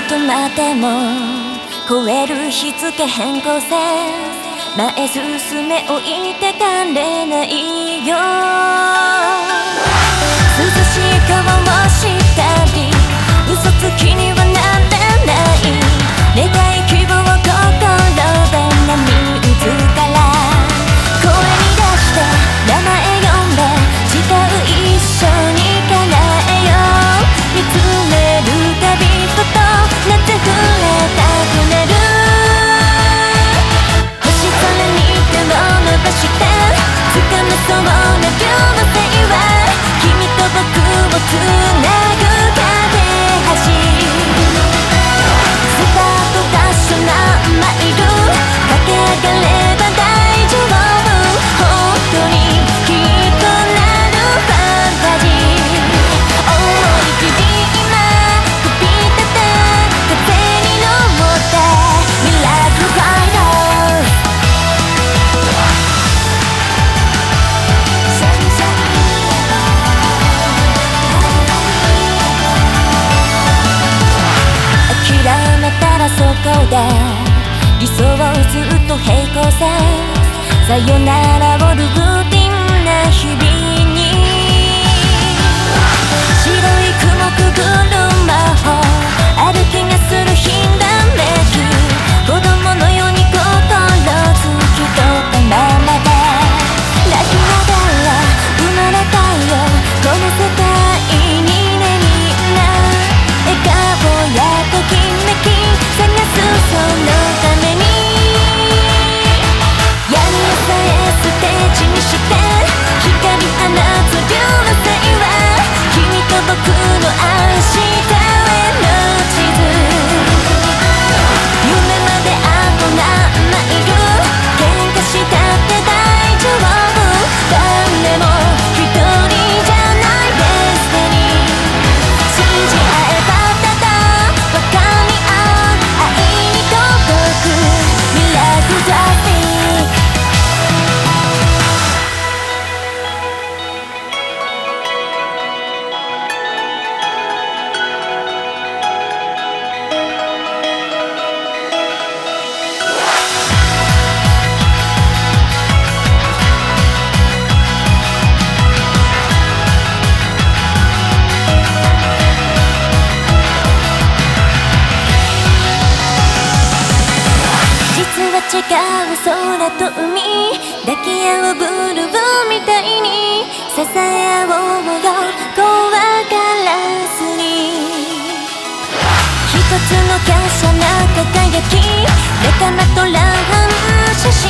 と待っても超える日付変更線前進め置いてかれないよ涼しい顔をしたり嘘つきにはなれない願い希望心で波打つから声に出して名前呼んで誓う一緒に叶えよう見つめるたびふと夏触れたくなる星空に手を伸ばして掴めそうな両手は君と僕をつなぐ架け橋スタートダッシュ何マイル駆け上がれば大丈夫本当にきっとなるファンタジー思い切り今飛び立て風に乗ってミラクルファイター諦めたらそこで理想をずっと平行線さよならをルーティンな日々に白い雲くぐる魔法ある気がするひらめき子供のように心つき取ったままで泣きながら生まれたよこの世界にねみんな笑顔やときめき探すそのために闇をさえステージにして光放つ流星は君と僕の明日への地図夢まであと何マイル喧嘩したって大丈夫誰も一人じゃないデスティニー信じ合えばただ分かり合う愛に届くミラクルダスティック実は違う空と海抱き合うブルーみたいに支え合おうよ怖がらずに一つの華奢な輝き仲間と乱反射し